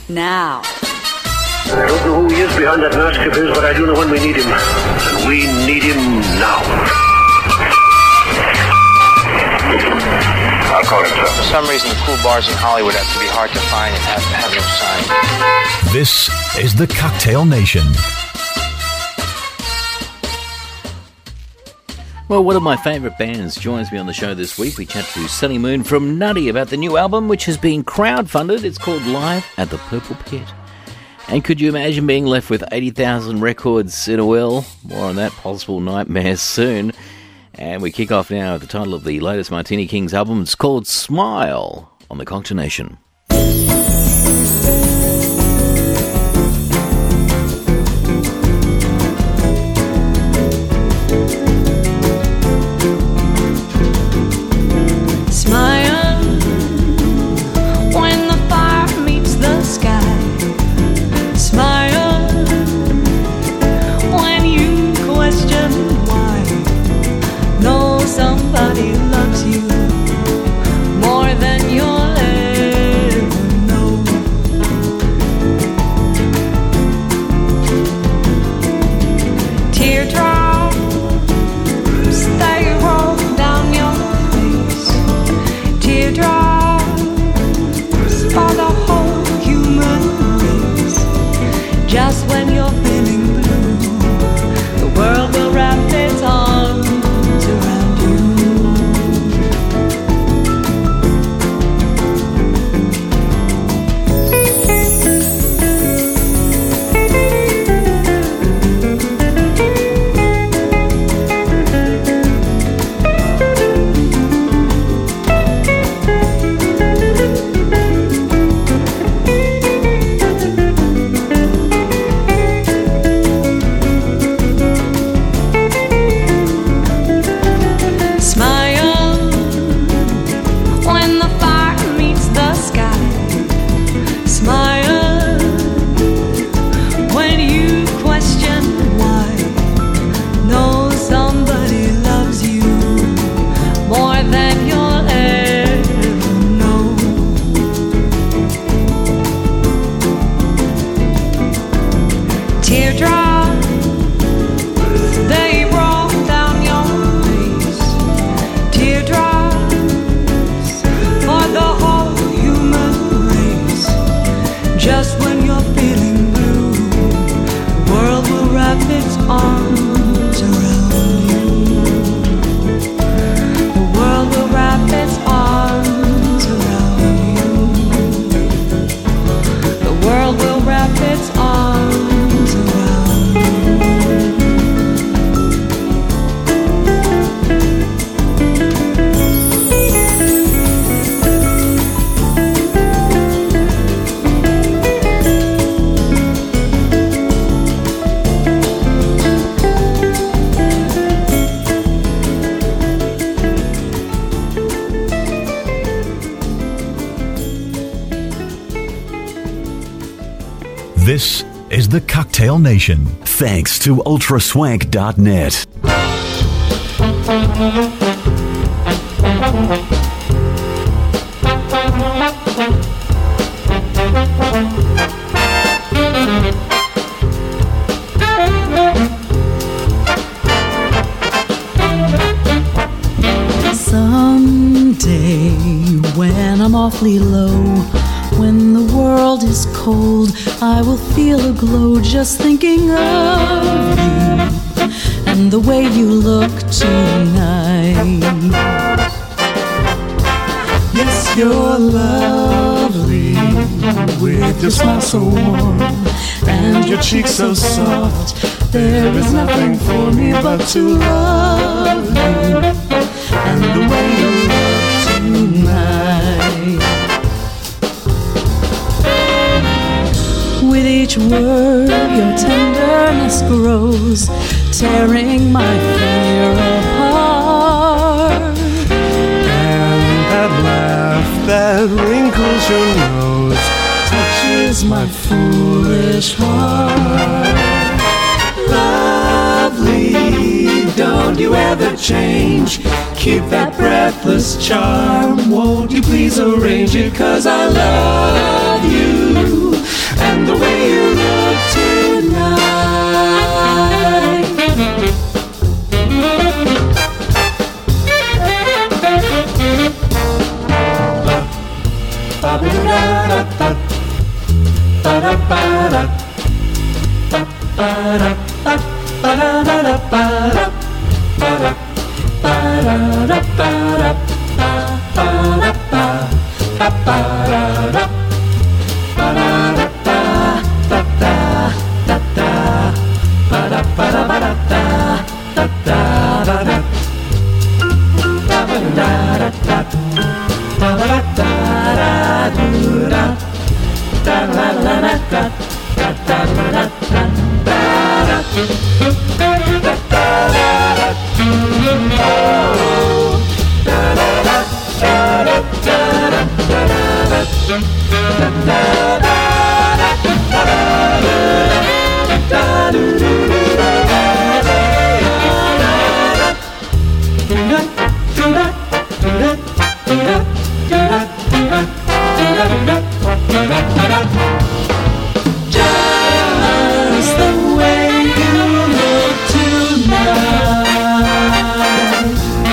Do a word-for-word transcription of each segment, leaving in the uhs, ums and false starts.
now. I don't know who he is behind that mask of his, but I do know when we need him. And we need him now. I'll call him, sir. For some reason, the cool bars in Hollywood have to be hard to find and have to have no sign. This is the Cocktail Nation. Well, one of my favourite bands joins me on the show this week. We chat to Sunny Moon from Nutty about the new album, which has been crowdfunded. It's called Live at the Purple Pit. And could you imagine being left with eighty thousand records in a will? More on that possible nightmare soon. And we kick off now with the title of the latest Martini Kings album. It's called Smile on the Cocktail Nation. Somebody loves you more than you'll ever know. Teardrops, they roll down your face. Teardrops for the whole human race. Just when you're feeling blue, the world will wrap its arms around you. This is the Cocktail Nation, thanks to ultra swank dot net. Someday, when I'm awfully low, when the world is cold, I will feel a glow just thinking of you and the way you look tonight. Yes, you're lovely, with your smile so warm and your cheeks so soft. There is nothing for me but to love you and the way you look tonight. With each word, your tenderness grows, tearing my fear apart. And that laugh that wrinkles your nose touches my foolish heart. Lovely, don't you ever change. Keep that breathless charm. Won't you please arrange it? 'Cause I love you Just the way you look tonight.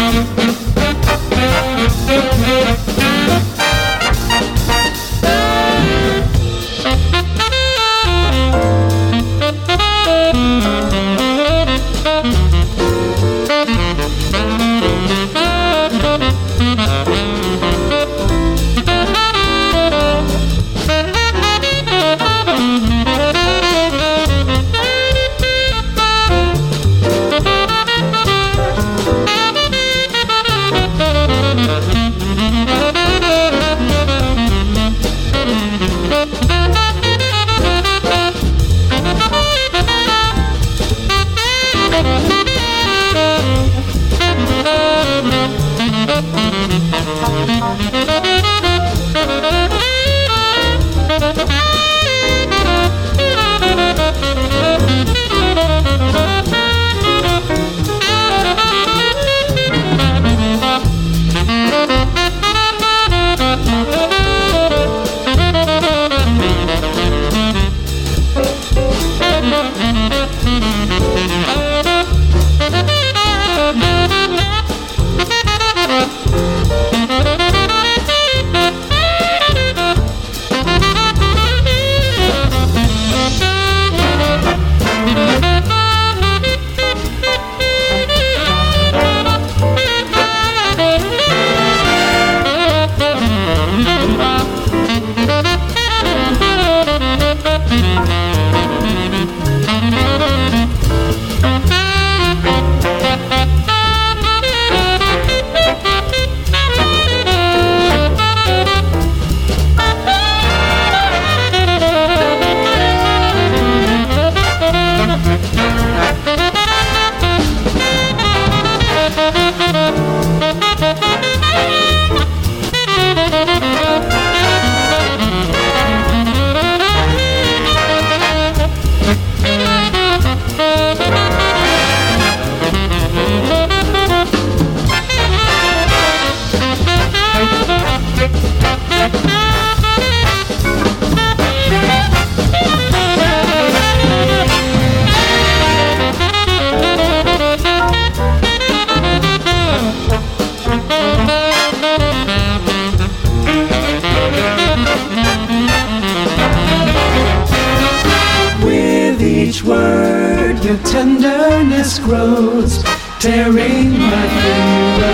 your tenderness grows, tearing my finger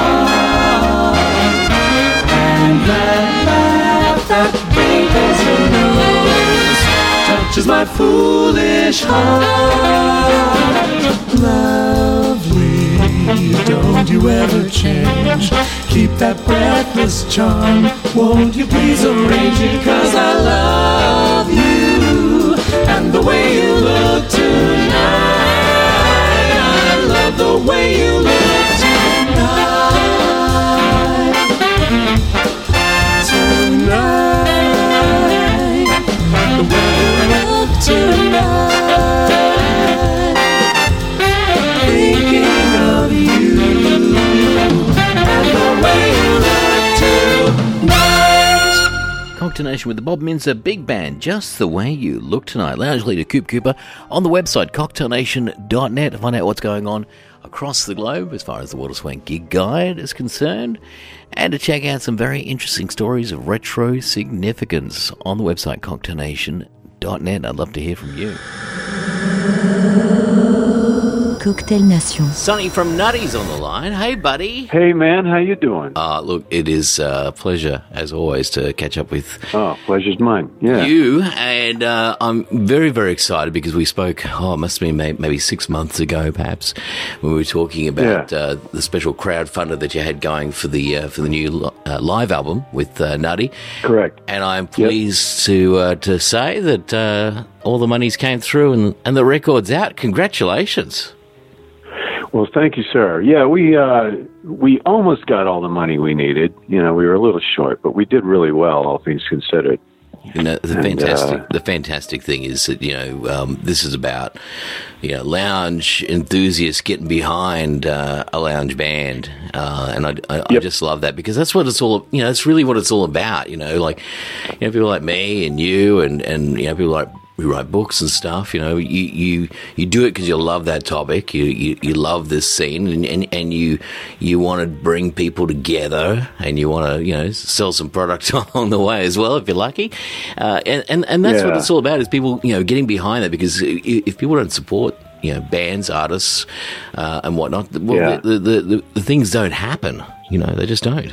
apart. And that laugh that wrinkles your nose touches my foolish heart. Lovely, don't you ever change. Keep that breathless charm. Won't you please arrange it? 'Cause I love you and the way you look tonight. I love the way you look tonight. Tonight, the way you look tonight. Thinking of you and the way you look tonight. Cocktailnation with the Bob Minzer Big Band, Just the Way You Look Tonight. Lounge leader Coop Cooper on the website cocktail nation dot net to find out what's going on across the globe as far as the Water Swank Gig Guide is concerned, and to check out some very interesting stories of retro significance on the website cocktail nation dot net. I'd love to hear from you. Cocktail Nation. Sonny from Nutty's on the line. Hey, buddy. Hey, man. How you doing? Uh, look, it is a pleasure, as always, to catch up with oh, pleasure's mine. Yeah. you. And uh, I'm very, very excited because we spoke, oh, it must have been maybe six months ago, perhaps, when we were talking about yeah. uh, the special crowdfunder that you had going for the uh, for the new uh, live album with uh, Nutty. Correct. And I'm pleased yep. to uh, to say that uh, all the monies came through and, and the record's out. Congratulations. Well, thank you, sir. Yeah, we uh, we almost got all the money we needed. You know, we were a little short, but we did really well, all things considered. You know, the and, fantastic, uh, the fantastic thing is that you know um, this is about you know lounge enthusiasts getting behind uh, a lounge band, uh, and I, I, yep. I just love that because that's what it's all. You know, that's really what it's all about. You know, like you know people like me and you and and you know people like. We write books and stuff, you know, you, you, you do it because you love that topic, you, you, you love this scene and, and, and you, you want to bring people together and you want to, you know, sell some product along the way as well if you're lucky. Uh, and, and, and that's yeah. what it's all about is people, you know, getting behind that because if people don't support, you know, bands, artists, uh, and whatnot, well, yeah. the, the, the, the things don't happen, you know, they just don't.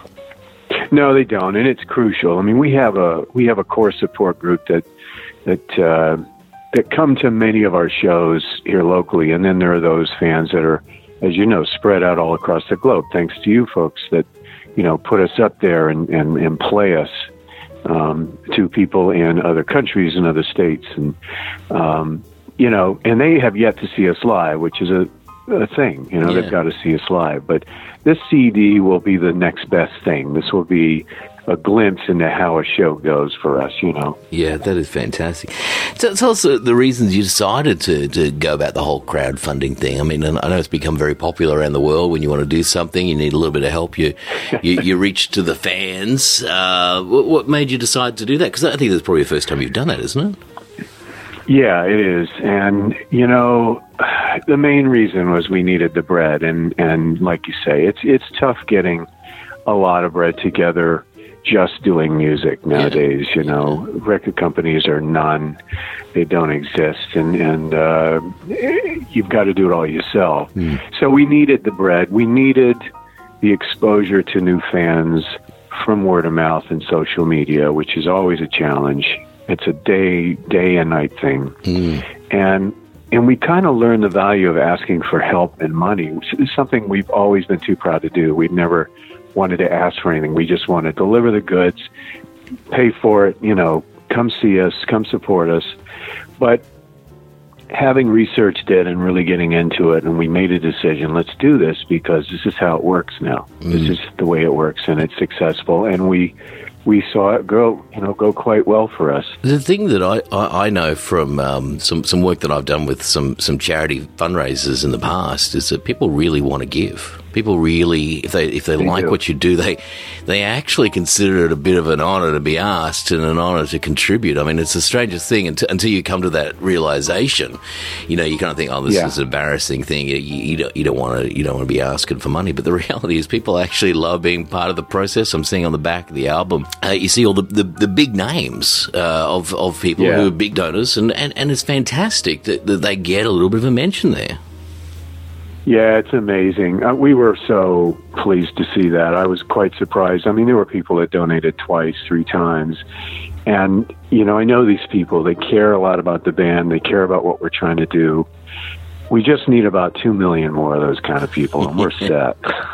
No, they don't. And it's crucial. I mean, we have a, we have a core support group that, that uh, that come to many of our shows here locally, and then there are those fans that are, as you know, spread out all across the globe. Thanks to you folks that, you know, put us up there and, and, and play us um, to people in other countries and other states, and um, you know, and they have yet to see us live, which is a, a thing. You know, yeah. they've got to see us live. But this C D will be the next best thing. This will be a glimpse into how a show goes for us, you know. Yeah, that is fantastic. So tell us the reasons you decided to, to go about the whole crowdfunding thing. I mean, I know it's become very popular around the world. When you want to do something, you need a little bit of help. You you, you reach to the fans. Uh, what, what made you decide to do that? Because I think that's probably the first time you've done that, isn't it? Yeah, it is. And, you know, the main reason was we needed the bread. And, and like you say, it's it's tough getting a lot of bread together just doing music nowadays. You know, record companies are none, they don't exist, and and uh, you've got to do it all yourself. Mm. So we needed the bread, we needed the exposure to new fans from word of mouth and social media, which is always a challenge. It's a day day and night thing. Mm. and and we kind of learned the value of asking for help and money, which is something we've always been too proud to do. We've never wanted to ask for anything. We just want to deliver the goods, pay for it, you know, come see us, come support us. But having researched it and really getting into it, and we made a decision, let's do this because this is how it works now. Mm. This is the way it works, and it's successful. And we we saw it go, you know, go quite well for us. The thing that I, I, I know from um, some, some work that I've done with some, some charity fundraisers in the past is that people really want to give. People really, if they if they, they like do. what you do, they they actually consider it a bit of an honour to be asked and an honour to contribute. I mean, it's the strangest thing until, until you come to that realisation. You know, you kind of think, oh, this yeah. is an embarrassing thing. You, you don't you don't want to you don't want to be asking for money. But the reality is, people actually love being part of the process. I'm seeing on the back of the album, uh, you see all the the, the big names uh, of of people yeah. who are big donors, and, and, and it's fantastic that, that they get a little bit of a mention there. Yeah, it's amazing. Uh, we were so pleased to see that. I was quite surprised. I mean, there were people that donated twice, three times. And, you know, I know these people. They care a lot about the band. They care about what we're trying to do. We just need about two million more of those kind of people, and we're set.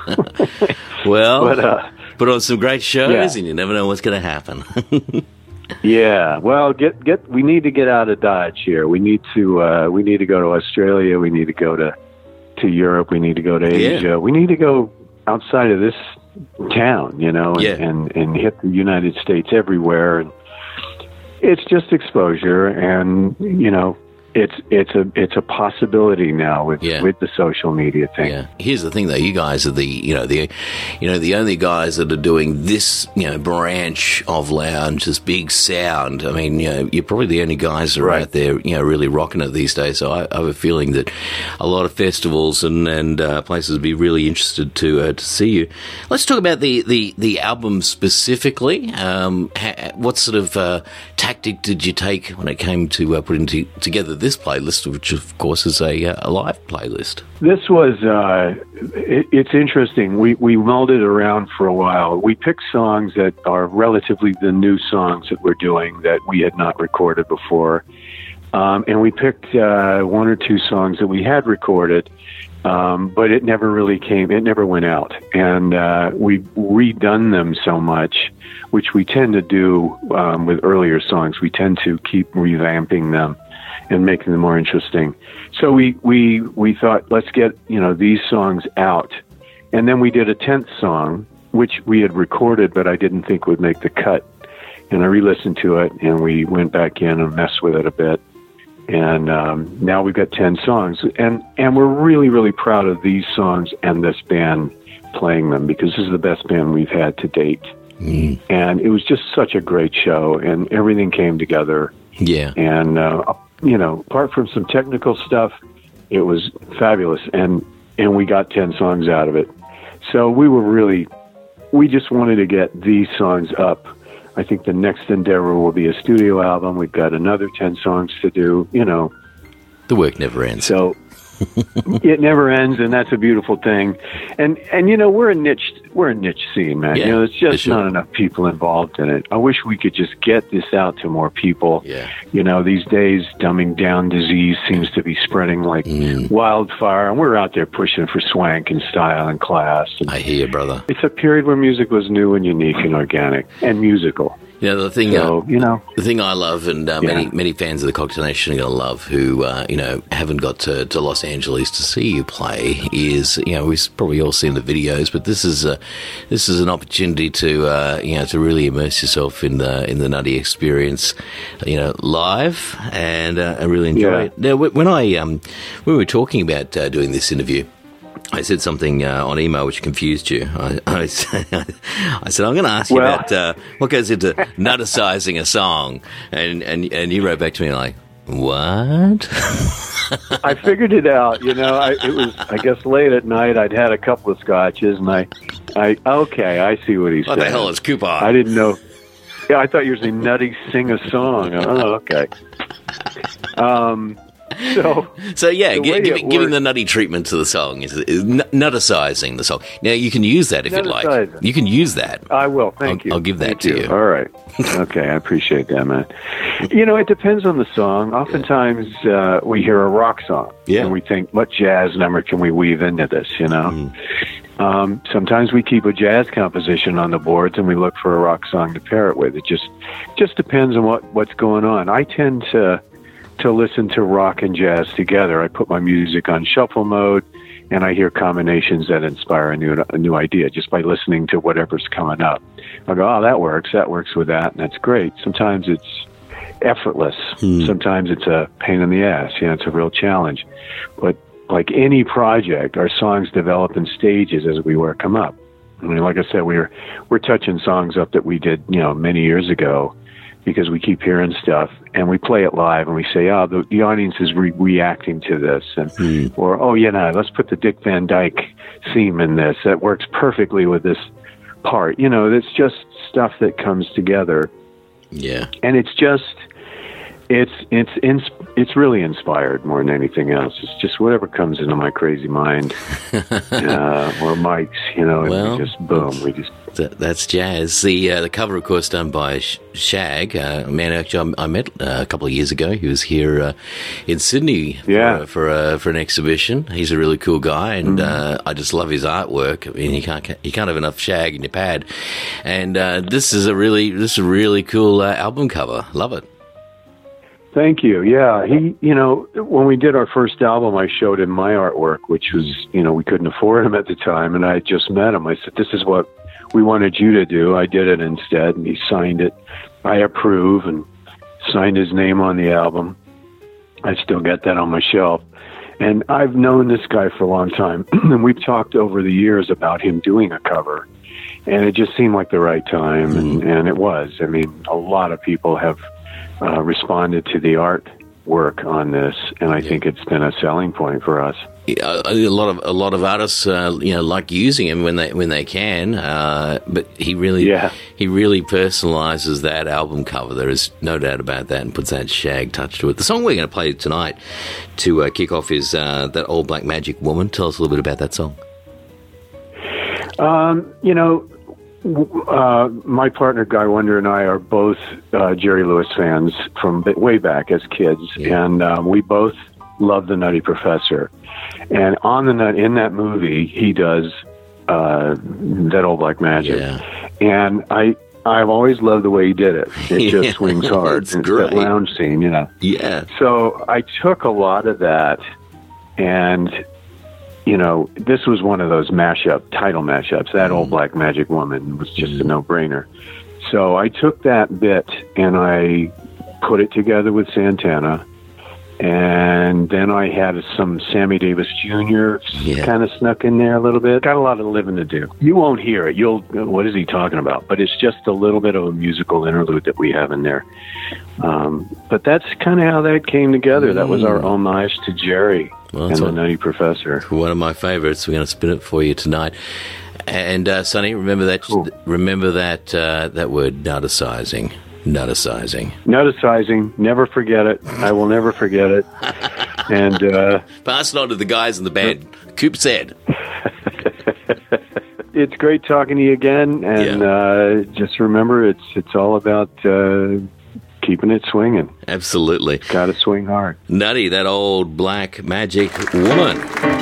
Well, but, uh, put on some great shows, yeah. and you never know what's going to happen. Yeah, well, get get. We need to get out of Dodge here. We need to. Uh, we need to go to Australia. We need to go to. to Europe, we need to go to Asia. Yeah. We need to go outside of this town, you know, and, yeah. and, and hit the United States everywhere. And it's just exposure, and, you know, it's it's a it's a possibility now with yeah. with the social media thing. Yeah. Here's the thing, though. You guys are the you know the you know the only guys that are doing this you know branch of lounge, this big sound. I mean, you know, you're probably the only guys that are right. out there, you know, really rocking it these days. So I, I have a feeling that a lot of festivals and and uh, places would be really interested to uh, to see you. Let's talk about the the, the album specifically. Um, ha- what sort of uh, tactic did you take when it came to uh, putting t- together this? this playlist, which of course is a, a live playlist. This was, uh, it, it's interesting. We, we mulled it around for a while. We picked songs that are relatively the new songs that we're doing that we had not recorded before. Um, and we picked uh, one or two songs that we had recorded, um, but it never really came, it never went out. And uh, we've redone them so much, which we tend to do um, with earlier songs. We tend to keep revamping them and making them more interesting. So we, we, we thought, let's get, you know, these songs out. And then we did a tenth song, which we had recorded, but I didn't think would make the cut. And I re-listened to it, and we went back in and messed with it a bit. And um, now we've got ten songs. And, and we're really, really proud of these songs and this band playing them, because this is the best band we've had to date. Mm. And it was just such a great show, and everything came together. Yeah. And, uh, you know, apart from some technical stuff, it was fabulous. And, and we got ten songs out of it. So we were really, we just wanted to get these songs up. I think the next endeavor will be a studio album. We've got another ten songs to do, you know. The work never ends. So it never ends, and that's a beautiful thing. And, and you know, we're a niche, we're a niche scene, man. Yeah, you know, there's just sure. not enough people involved in it. I wish we could just get this out to more people. Yeah. You know, these days, dumbing down disease seems to be spreading like mm. wildfire, and we're out there pushing for swank and style and class. And I hear you, brother. it's a period where music was new and unique and organic and musical. You know, the thing, so, uh, you know, the thing I love, and uh, yeah. many many fans of the Cocktail Nation are going to love, who uh, you know haven't got to, to Los Angeles to see you play, is you know we've probably all seen the videos, but this is a, this is an opportunity to uh, you know to really immerse yourself in the in the Nutty experience, you know, live, and uh, and really enjoy yeah. it. Now, when I um when we were talking about uh, doing this interview, I said something uh, on email which confused you. I, I, said, I said, I'm going to ask you well, about uh, what goes into nutticizing a song. And, and, and you wrote back to me like, what? I figured it out. You know, I, it was, I guess, late at night. I'd had a couple of scotches, and I, I okay, I see what he said. What the hell is coupon? I didn't know. Yeah, I thought you were saying Nutty sing a song. Oh, okay. Um... So, so yeah, gi- gi- giving works, the nutty treatment to the song is, is nutticizing the song. Now, you can use that if you'd like. You can use that. I will, thank I'll, you. I'll give that thank to you. you. All right. Okay, I appreciate that, man. You know, it depends on the song. Oftentimes, uh, we hear a rock song, yeah. and we think, what jazz number can we weave into this, you know? Mm. Um, sometimes we keep a jazz composition on the boards, and we look for a rock song to pair it with. It just just depends on what, what's going on. I tend to... to listen to rock and jazz together. I put my music on shuffle mode, and I hear combinations that inspire a new a new idea just by listening to whatever's coming up. I go, oh, that works. That works with that, and that's great. Sometimes it's effortless. Hmm. Sometimes it's a pain in the ass. Yeah, it's a real challenge. But like any project, our songs develop in stages as we work them up. I mean, like I said, we're we're touching songs up that we did, you know, many years ago, because we keep hearing stuff, and we play it live, and we say, oh, the, the audience is re- reacting to this. And mm. Or, oh, yeah, no, let's put the Dick Van Dyke theme in this. That works perfectly with this part. You know, it's just stuff that comes together. Yeah. And it's just, it's it's ins- it's really inspired more than anything else. It's just whatever comes into my crazy mind, uh, or Mike's, you know, and well, we just, boom, we just... That, that's jazz. The uh, the cover, of course, done by Shag, uh, a man actually I met uh, a couple of years ago. He was here uh, in Sydney yeah. for for, uh, for an exhibition. He's a really cool guy, and mm-hmm. uh, I just love his artwork. I mean, you can't you can't have enough Shag in your pad. And uh, this is a really this is a really cool uh, album cover. Love it. Thank you. Yeah, he, you know, when we did our first album, I showed him my artwork, which was, you know, we couldn't afford him at the time, and I had just met him. I said, this is what we wanted you to do. I did it instead, and he signed it. I approve, and signed his name on the album. I still got that on my shelf. And I've known this guy for a long time, and we've talked over the years about him doing a cover, and it just seemed like the right time, and, and it was. I mean, a lot of people have Uh, responded to the art, work on this, and I Yeah. think it's been a selling point for us. Yeah, a a lot of a lot of artists, uh, you know, like using him when they when they can. Uh, but he really, Yeah. he really personalises that album cover. There is no doubt about that, and puts that shag touch to it. The song we're going to play tonight to uh, kick off is uh, that Old Black Magic Woman. Tell us a little bit about that song. Um, you know, uh, my partner Guy Wonder and I are both uh, Jerry Lewis fans from way back as kids, Yeah. and uh, we both love The Nutty Professor. And on the nut in that movie, he does uh, that Old Black Magic, Yeah. and I. I've always loved the way he did it. It just Yeah, swings hard. it's It's great. that lounge scene, you know. Yeah, So I took a lot of that, and you know, this was one of those mashup title mashups. That Old Black Magic Woman was just a no-brainer. So I took that bit and I put it together with Santana, and then I had some Sammy Davis Junior Yeah. kind of snuck in there a little bit. Got a lot of living to do. You won't hear it. You'll, what is he talking about? But it's just a little bit of a musical interlude that we have in there. Um, but that's kind of how that came together. That was our homage to Jerry Well, and that's the what- Nutty Professor. one of my favourites. We're going to spin it for you tonight. And uh, Sonny, remember that. Cool. Remember that uh, that word, nutticizing. Nutticizing. Nutticizing, never forget it. I will never forget it. And uh, Pass it on to the guys in the band. Coop said. it's great talking to you again. And Yeah. uh, just remember, it's it's all about uh, keeping it swinging. Absolutely. Got to swing hard. Nutty, that old black magic woman.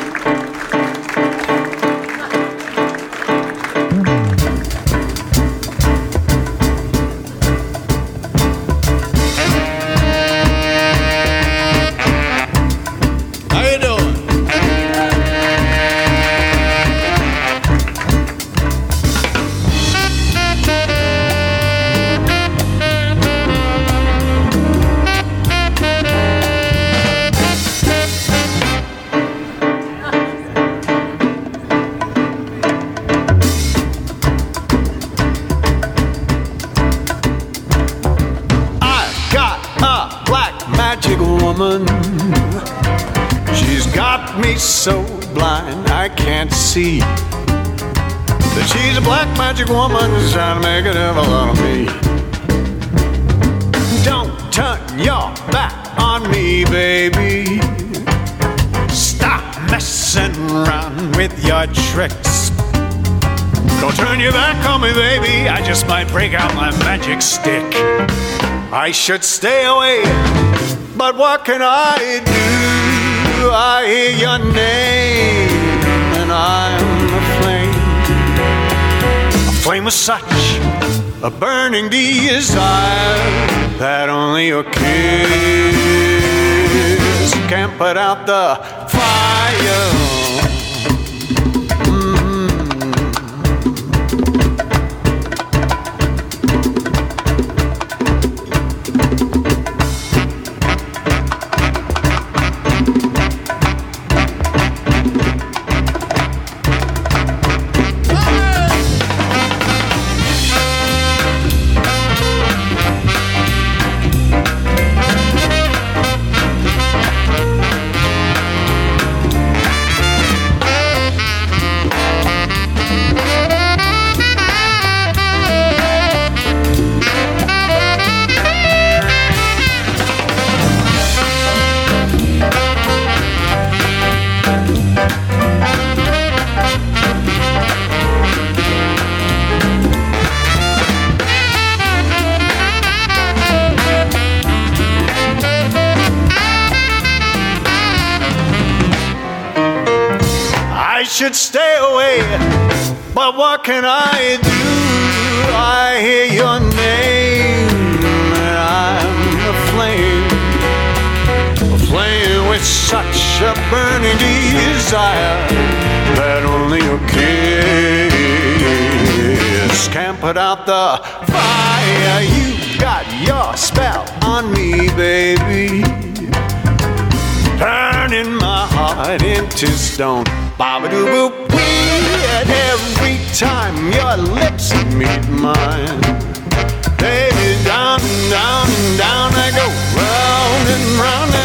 How you doing? I got a black magic woman. She's got me so blind I can't see that she's a black magic woman trying to make a devil out of me. Don't turn your back on me, baby. Stop messing around with your tricks. Don't turn your back on me, baby. I just might break out my magic stick. I should stay away, but what can I do? I hear your name, and I'm aflame. Aflame with such a burning desire that only your kiss can put out the fire. I should stay away, but what can I do? I hear your name, and I'm aflame, aflame with such a burning desire that only your kiss can put out the fire. You got your spell on me, baby, turning my heart into stone. Ba-ba-doo-boop, weird every time your lips meet mine. Baby, down and down and down I go, round and round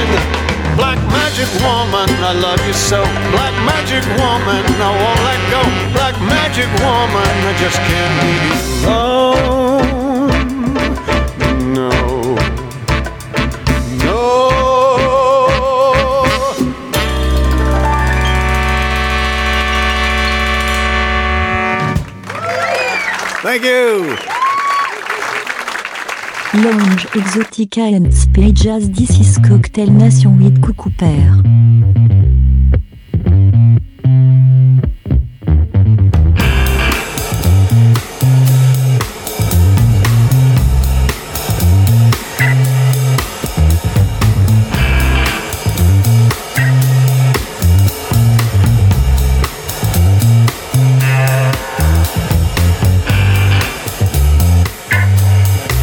sing. Black magic woman, I love you so. Black magic woman, I won't let go. Black magic woman, I just can't leave you alone. No, no. Thank you. Lounge Exotica and Spirit Jazz. This is Cocktail Nation with Coucou Père.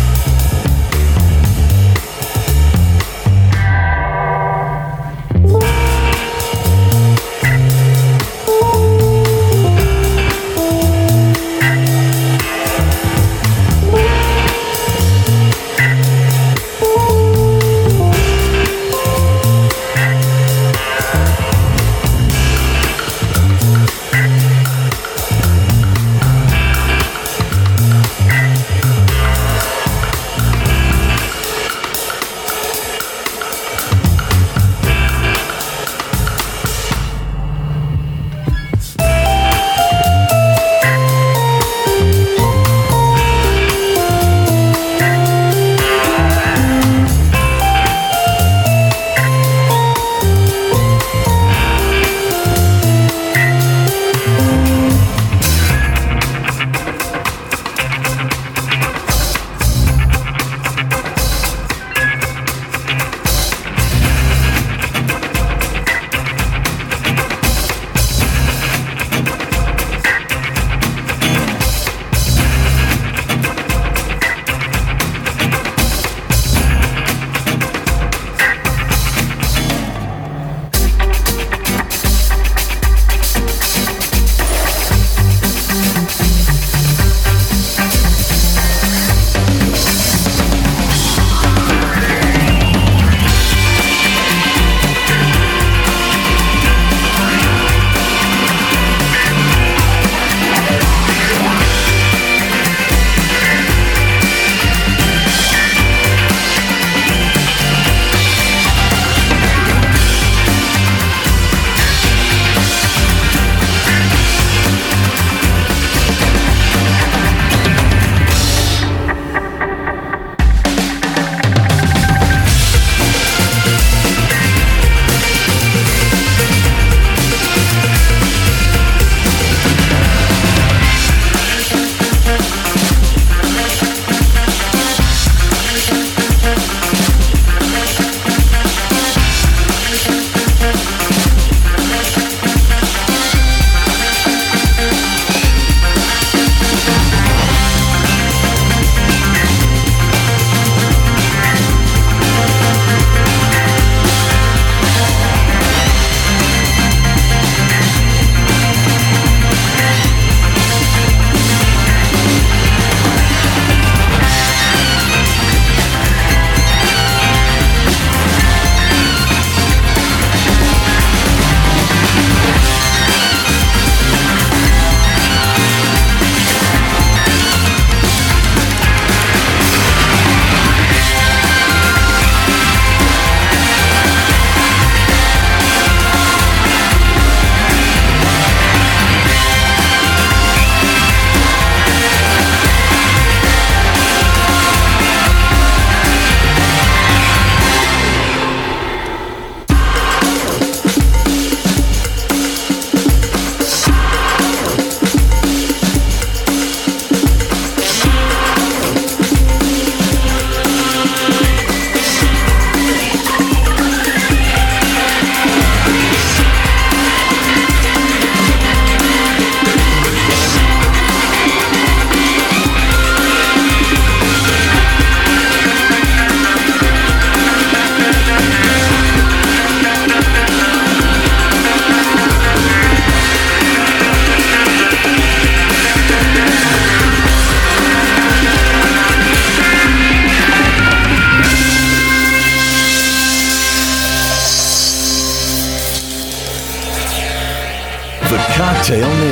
Woo!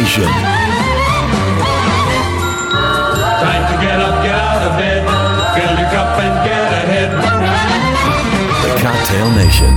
Nation. Time to get up, get out of bed, fill your cup and get ahead. The Cocktail Nation.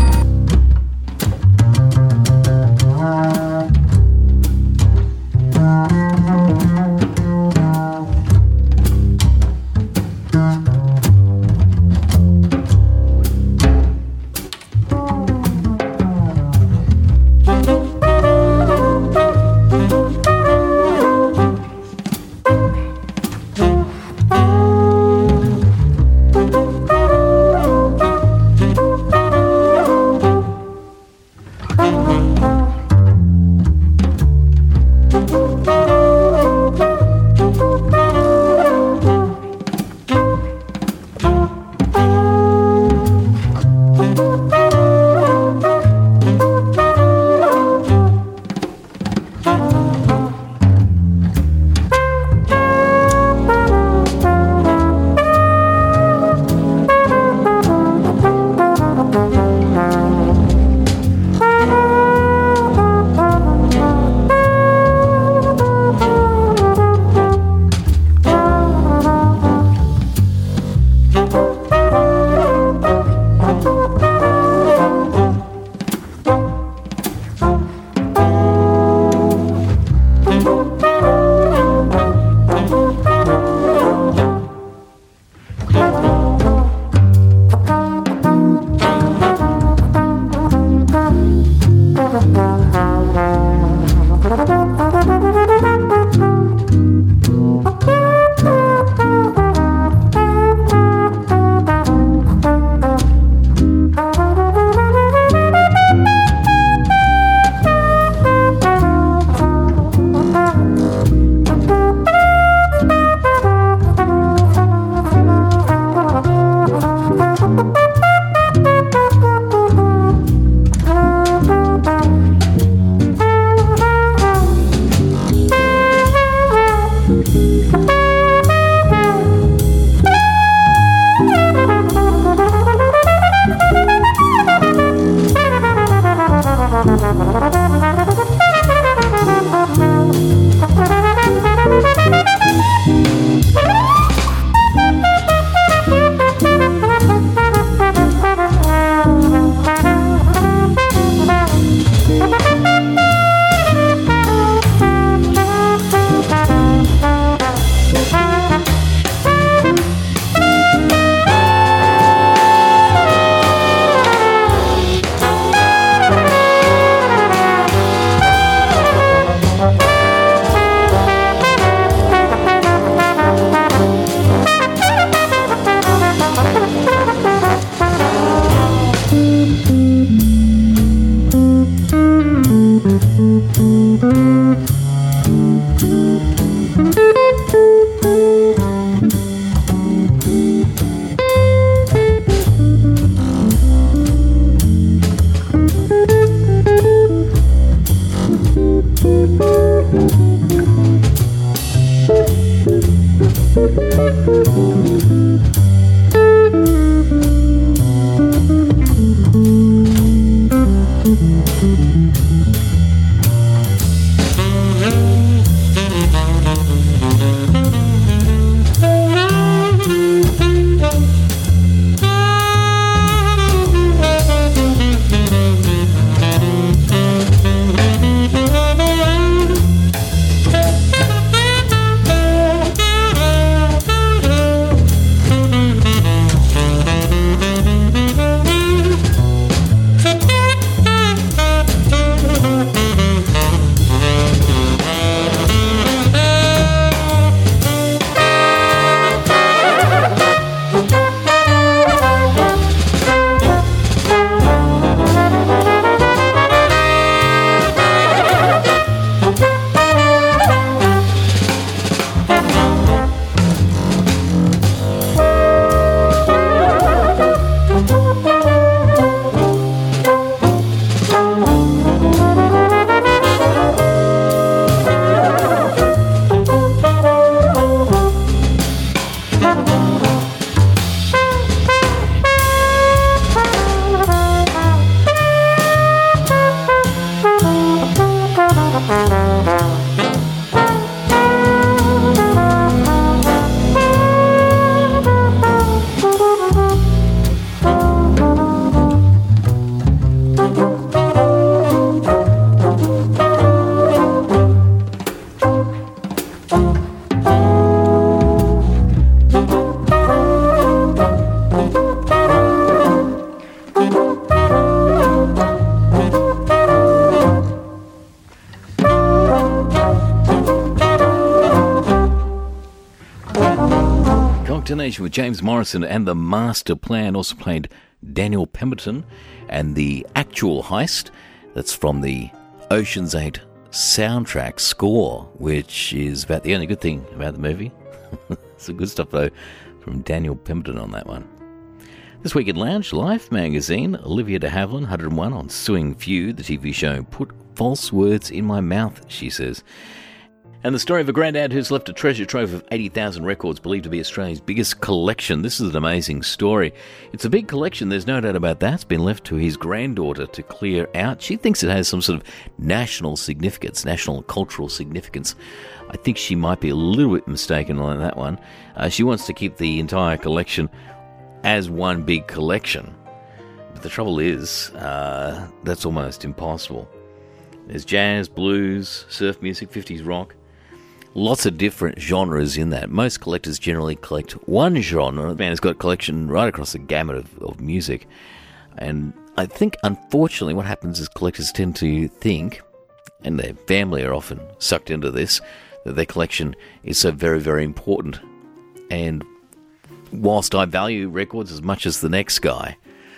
Cocktail Nation with James Morrison and the Master Plan. Also played Daniel Pemberton and the Actual Heist. That's from the Ocean's eight soundtrack score, which is about the only good thing about the movie. Some good stuff, though, from Daniel Pemberton on that one. This week at Lounge, Life magazine, Olivia de Havilland, one hundred and one on Suing Feud, the T V show, put false words in my mouth, she says. And the story of a granddad who's left a treasure trove of eighty thousand records, believed to be Australia's biggest collection. This is an amazing story. It's a big collection, there's no doubt about that. It's been left to his granddaughter to clear out. She thinks it has some sort of national significance, national cultural significance. I think she might be a little bit mistaken on that one. Uh, she wants to keep the entire collection as one big collection. But the trouble is, uh, that's almost impossible. There's jazz, blues, surf music, fifties rock. Lots of different genres in that. Most collectors generally collect one genre. The band has got a collection right across the gamut of, of music. And I think, unfortunately, what happens is collectors tend to think, and their family are often sucked into this, that their collection is so very, very important. And whilst I value records as much as the next guy,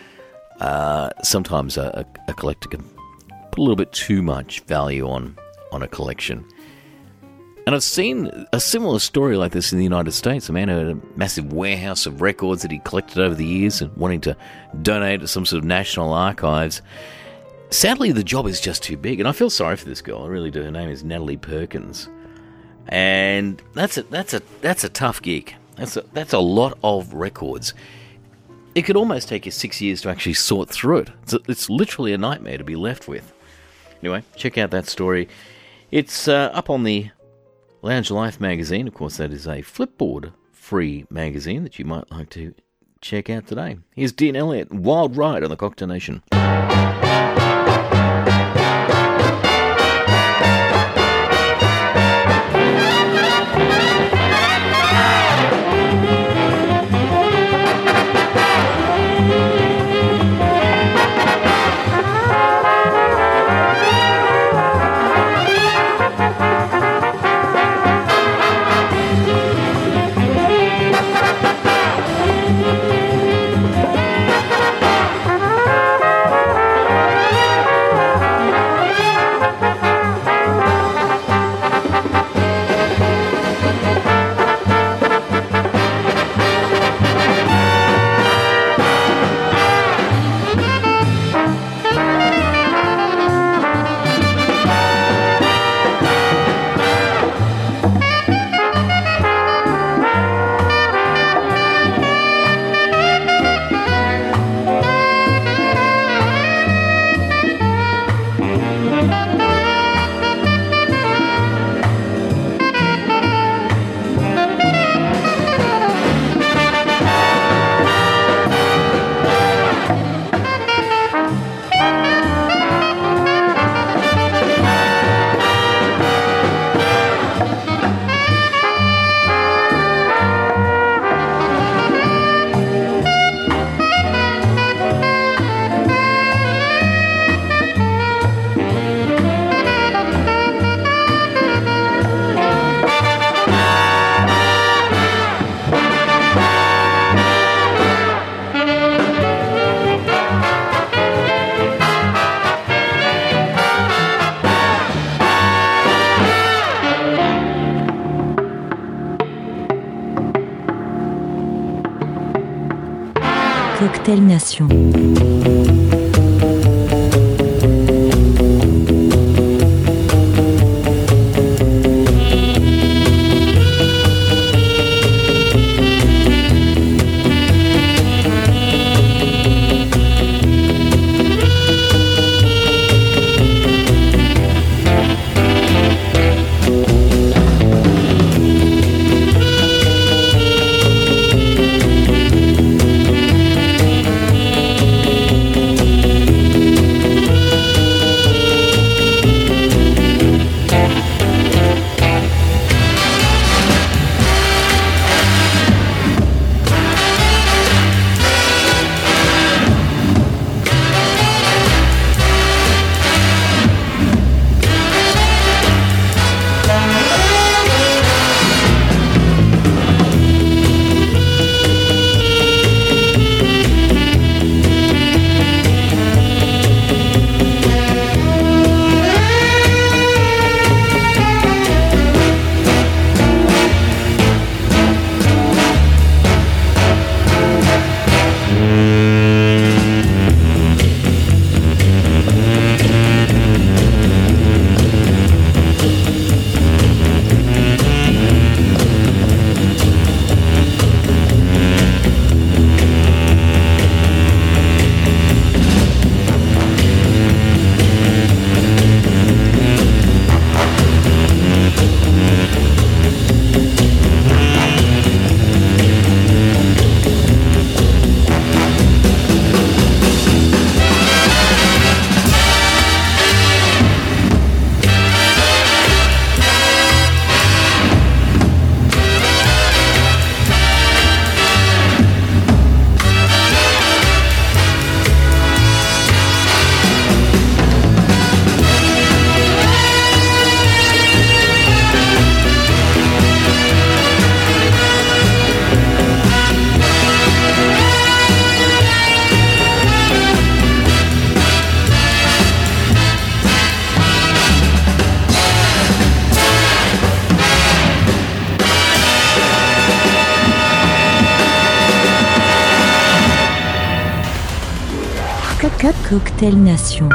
uh, sometimes a, a collector can put a little bit too much value on, on a collection. And I've seen a similar story like this in the United States. A man who had a massive warehouse of records that he collected over the years and wanting to donate to some sort of national archives. Sadly, the job is just too big, and I feel sorry for this girl. I really do. Her name is Natalie Perkins, and that's a that's a that's a tough gig. That's a, that's a lot of records. It could almost take you six years to actually sort through it. It's, a, it's literally a nightmare to be left with. Anyway, check out that story. It's uh, up on the Lounge Life magazine. Of course, that is a Flipboard-free magazine that you might like to check out today. Here's Dean Elliott, Wild Ride on the Cocktail Nation. Cocktail Nation. Cocktail Nation.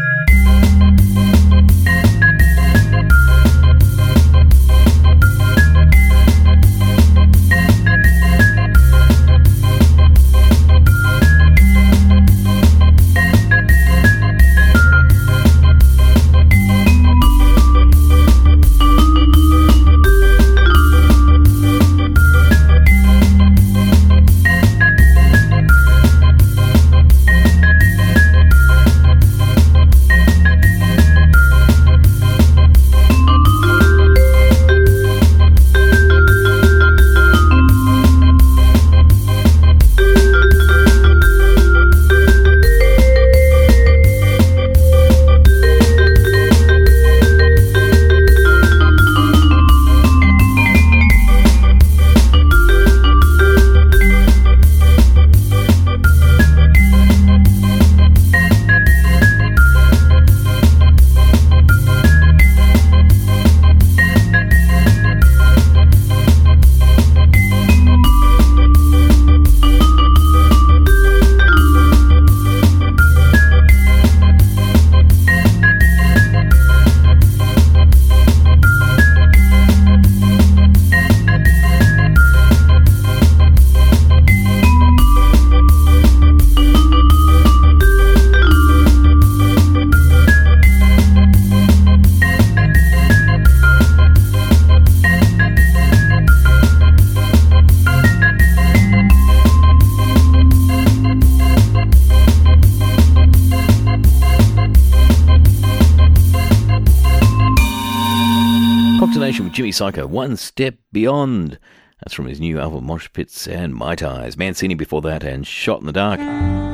Jimmy Psycho, One Step Beyond. That's from his new album Mosh Pits and Mai Tais. Mancini before that and Shot in the Dark.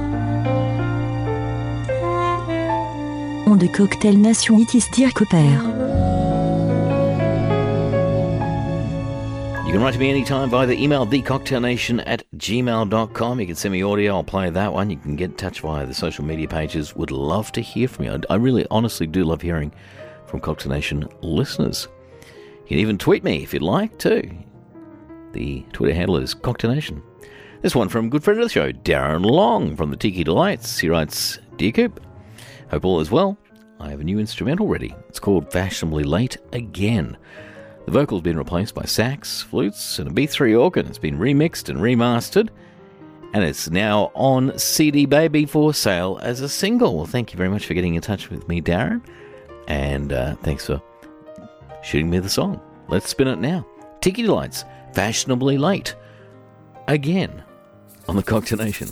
On de Cocktail Nation, it is Dirk Cooper. You can write to me anytime via the email the cocktail nation at gmail dot com. You can send me audio, I'll play that one. You can get in touch via the social media pages. Would love to hear from you. I really honestly do love hearing from Cocktail Nation listeners. You can even tweet me if you'd like to. The Twitter handle is Cocktail Nation. This one from good friend of the show, Darren Long from the Tiki Delights. He writes, Dear Coop, hope all is well. I have a new instrumental ready. It's called Fashionably Late Again. The vocal's been replaced by sax, flutes, and a B three organ. It's been remixed and remastered, and it's now on C D Baby for sale as a single. Well, thank you very much for getting in touch with me, Darren, and uh, thanks for shooting me the song. Let's spin it now. Tiki Delights, Fashionably Late Again on the Cocktail Nation.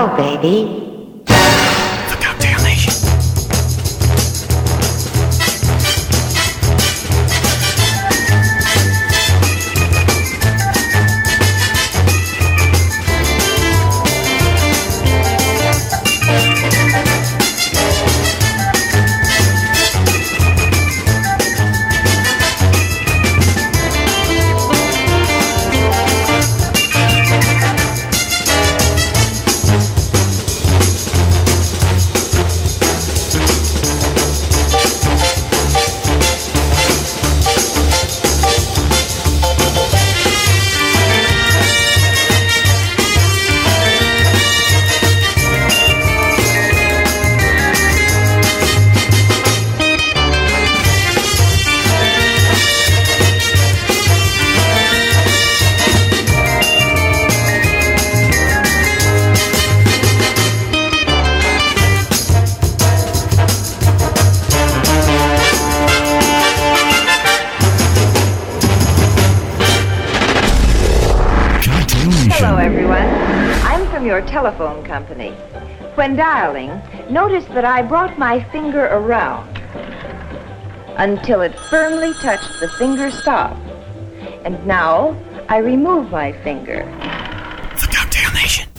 now, baby. The Cocktail Nation. Hello, everyone. I'm from your telephone company. When dialing, notice that I brought my finger around until it firmly touched the finger stop. And now I remove my finger. The Cocktail Nation.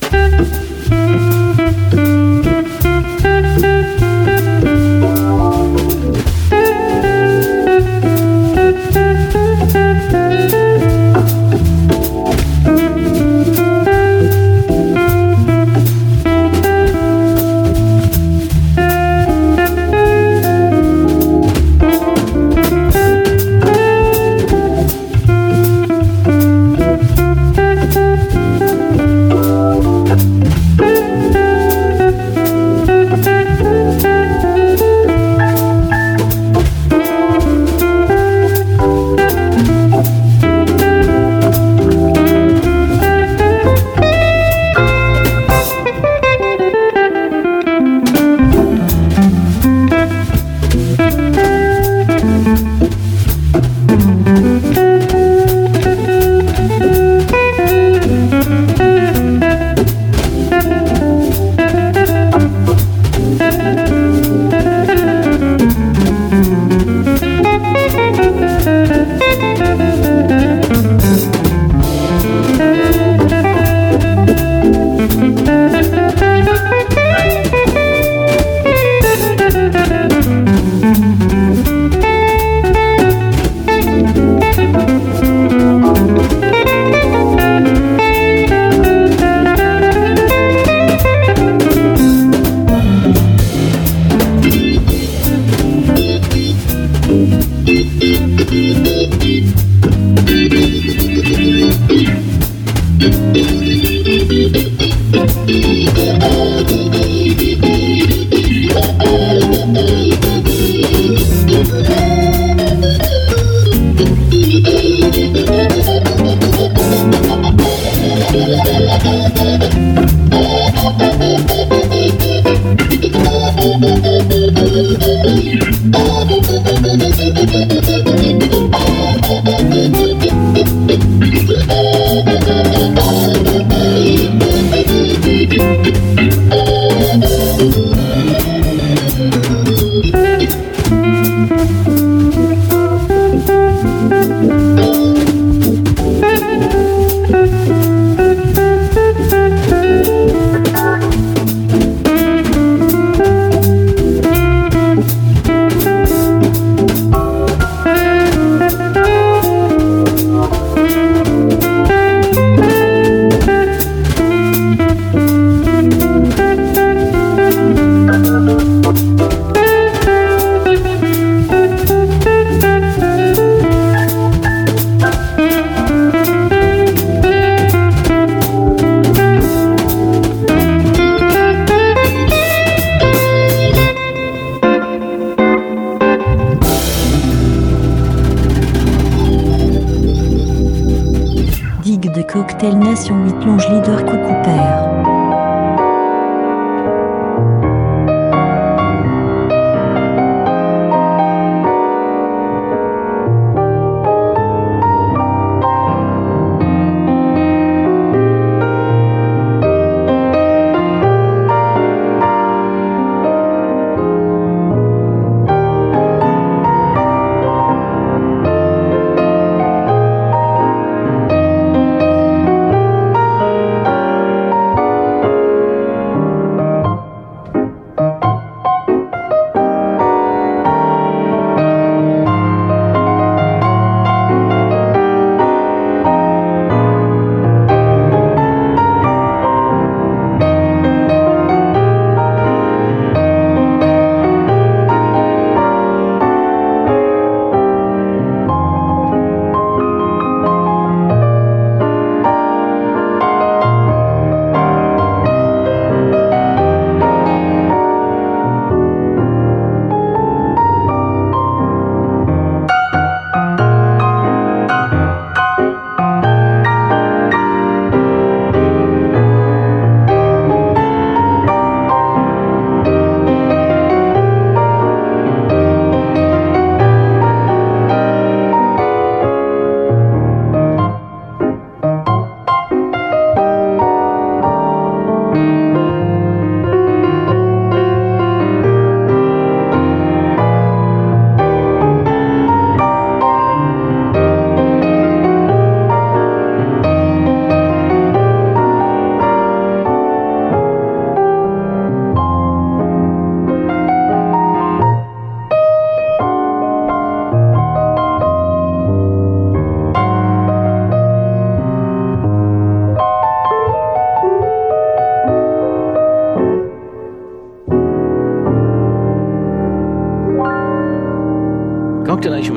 Cocktail Nation huit Longe Leader Coucou Père.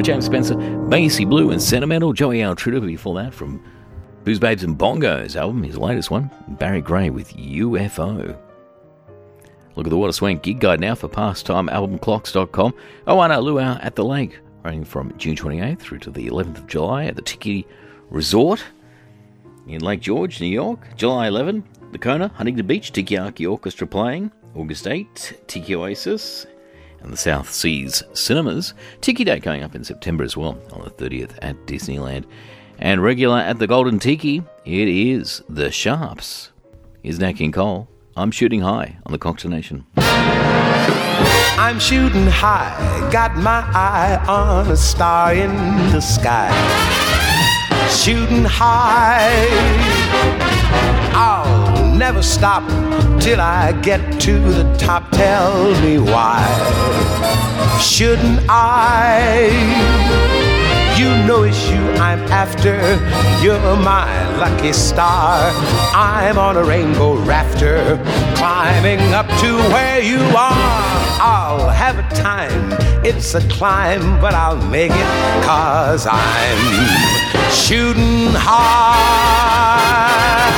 with James Spencer, Basie Blue and Sentimental. Joey Altruda before that from Booze Babes and Bongos album, his latest one. Barry Gray with U F O. Look at the Water Swank gig guide now for pastime album clocks dot com. Oana Luau at the Lake, running from June twenty-eighth through to the eleventh of July at the Tiki Resort in Lake George, New York. July eleventh, the Kona, Huntington Beach, Tiki Aki Orchestra playing. August eighth, Tiki Oasis and the South Seas Cinemas. Tiki Day coming up in September as well, on the thirtieth at Disneyland. And regular at the Golden Tiki, it is the Sharps. Here's Nat King Cole. I'm shooting high on the Cocktail Nation. I'm shooting high, got my eye on a star in the sky. Shooting high, I'll never stop till I get to the top. Tell me why shouldn't I? You know it's you I'm after. You're my lucky star. I'm on a rainbow rafter, climbing up to where you are. I'll have a time, it's a climb, but I'll make it, 'cause I'm shooting high.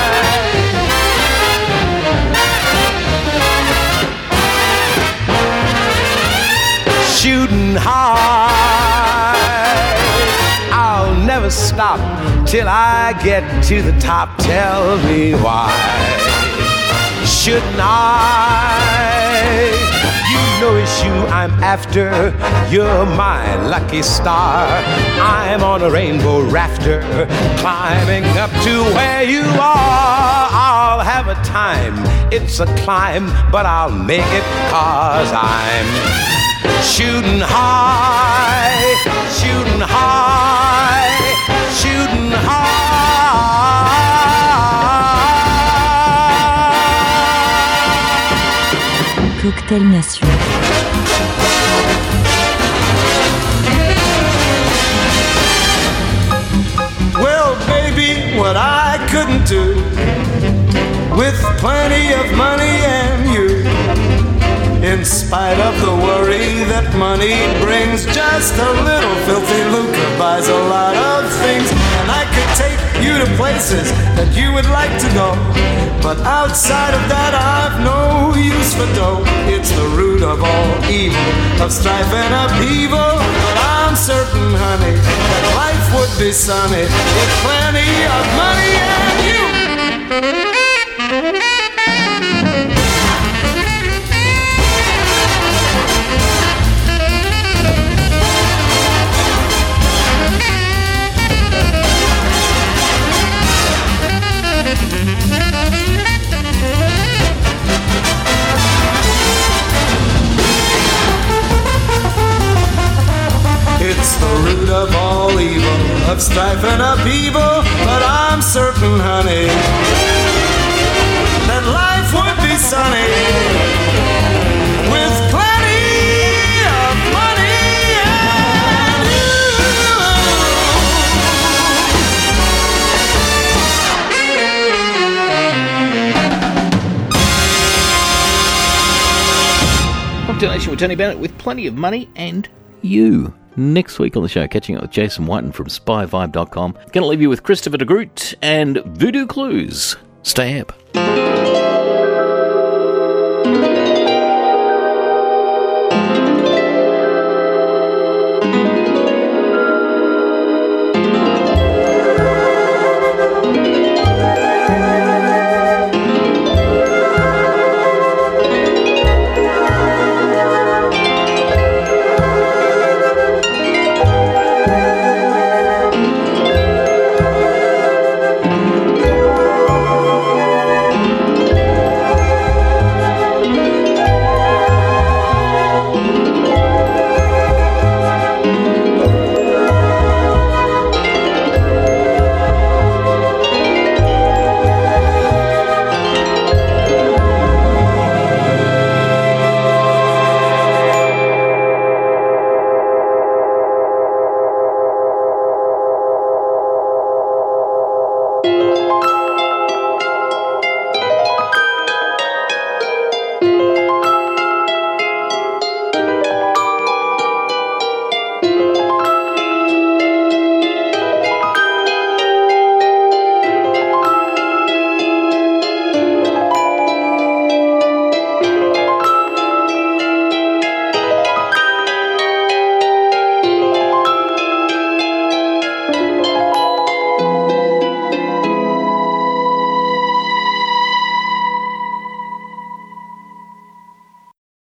Shooting high, I'll never stop till I get to the top. Tell me why shouldn't I? You know it's you I'm after. You're my lucky star. I'm on a rainbow rafter, climbing up to where you are. I'll have a time, it's a climb, but I'll make it, 'cause I'm shooting high, shooting high, shooting high. Cocktail Nation. Well, baby, what I couldn't do with plenty of money and you, in spite of the worry that money brings, just a little filthy lucre buys a lot of things. And I could take you to places that you would like to go, but outside of that I've no use for dough. It's the root of all evil, of strife and upheaval. But I'm certain, honey, that life would be sunny with plenty of money and you. It's the root of all evil, of strife and upheaval. But I'm certain, honey, that life would be sunny with plenty of money and you. Cocktail Nation with Tony Bennett with plenty of money and you. Next week on the show, catching up with Jason Whiten from spy vibe dot com. Going to leave you with Christopher de Groot and Voodoo Clues. Stay up.